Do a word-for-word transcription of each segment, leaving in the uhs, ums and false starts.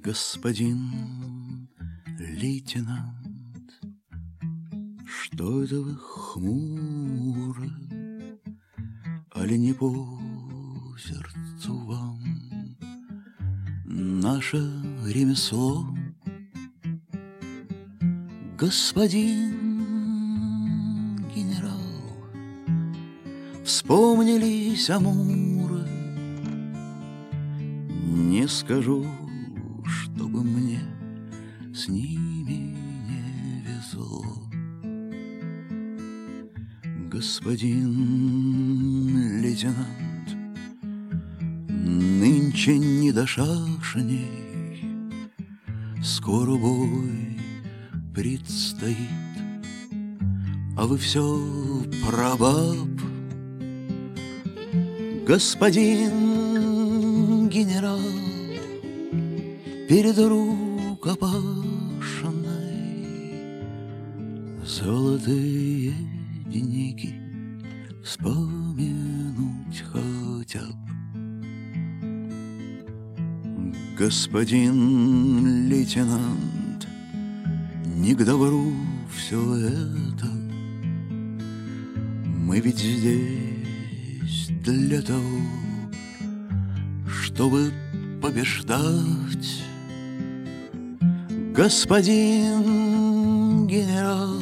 Господин лейтенант, что это вы хмуро, али не по сердцу вам наше ремесло? Господин генерал, вспомнились амуры. Не скажу, чтобы мне с ними не везло. Господин лейтенант, нынче не до шашней, скоро бой предстоит, а вы все про баб. Господин генерал, перед рукопашной золотые деньги вспомянуть хотят. Господин лейтенант, не к добру все это. Мы ведь здесь для того, чтобы побеждать. Господин генерал,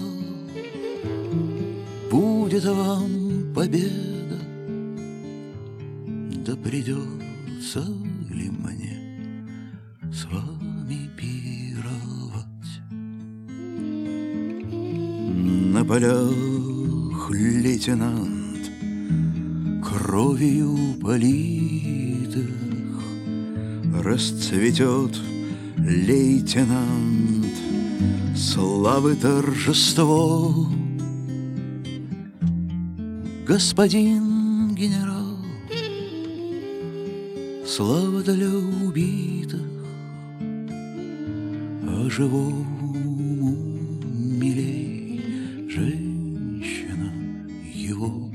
будет вам победа, да придется ли мне с вами пировать? На полях, лейтенант, кровью политых расцветет лейтенант, славы торжество. Господин генерал, слава для убитых, а живому милей женщина его.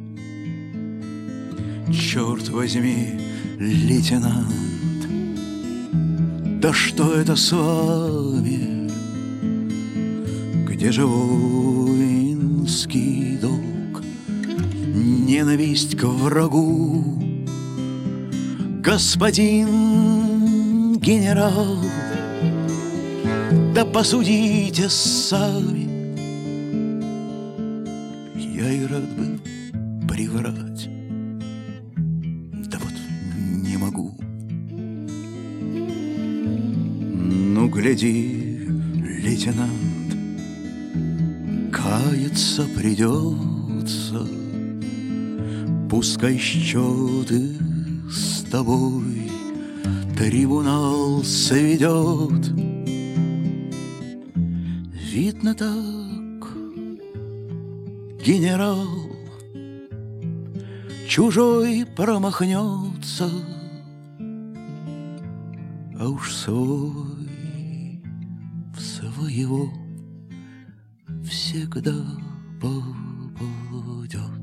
Черт возьми, лейтенант, да что это с вами? Где же воинский долг, ненависть к врагу? Господин генерал, да посудите сами. Я и рад бы приврать, да вот не могу. Ну, гляди, лейтенант, каяться придется. Пускай счеты с тобой трибунал сведет. Видно так, генерал, чужой промахнется, а уж свой в своего всегда попадет.